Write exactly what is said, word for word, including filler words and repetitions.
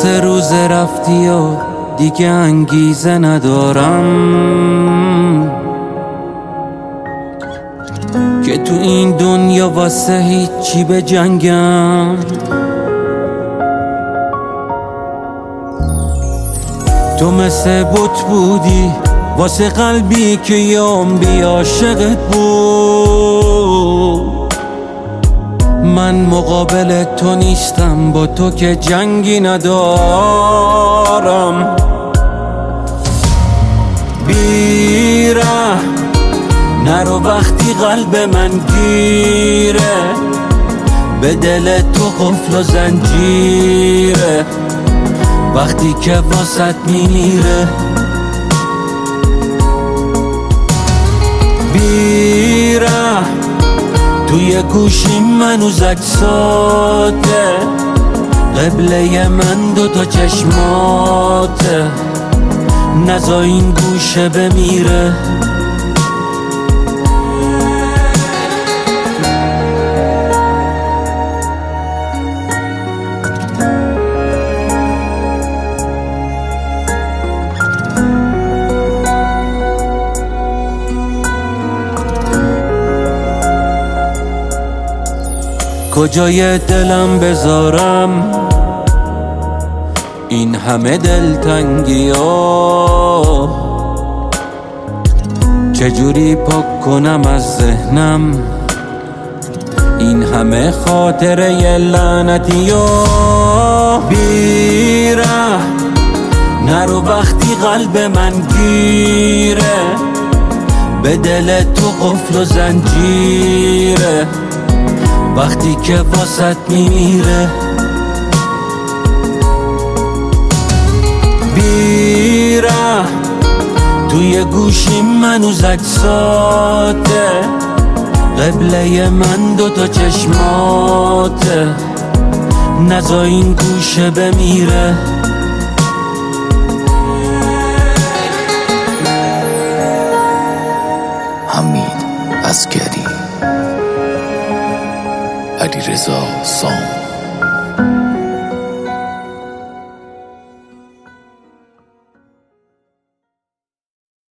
سه روز رفتی و دیگه انگیزه ندارم که تو این دنیا واسه هیچی به جنگم. تو مثل بت بودی واسه قلبی که یه عمری عاشقت بود. من مقابل تو نیستم، با تو که جنگی ندارم. بیره نرو وقتی قلب من گیره، به دل تو قفل و زنجیره وقتی که واسط میمیره. بیره توی گوشیم منوز اجساته، قبله من دوتا چشماته، نزا این گوشه بمیره. کجای دلم بذارم این همه دلتنگی ها؟ چجوری پاک کنم از ذهنم این همه خاطره لعنتی ها؟ بیره نرو وقتی قلب من گیره، به دل تو قفل و زنجیره وقتی که واسط میمیره. بیره توی گوشیم منوز اجساته، قبله من دوتا چشماته، نزا این گوشه بمیره. حمید عسگری، علیرضا سام.